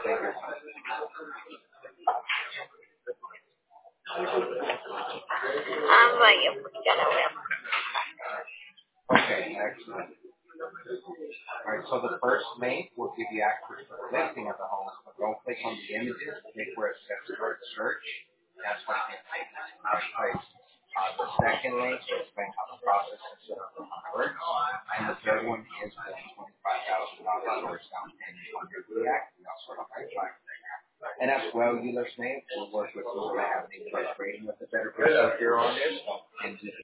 Vaya, pues ya la voy a Okay, excellent. All right, so the first link will give you access to the listing of the home. So don't click on the images, click where it says start search. That's when it takes us to the place. The second link will explain how the process and setup the home works. And the third one is the $25,000 source down payment under the act. We also have that track. And as well, you listening, we'll work with those that have an English rating with a better percent here on this. And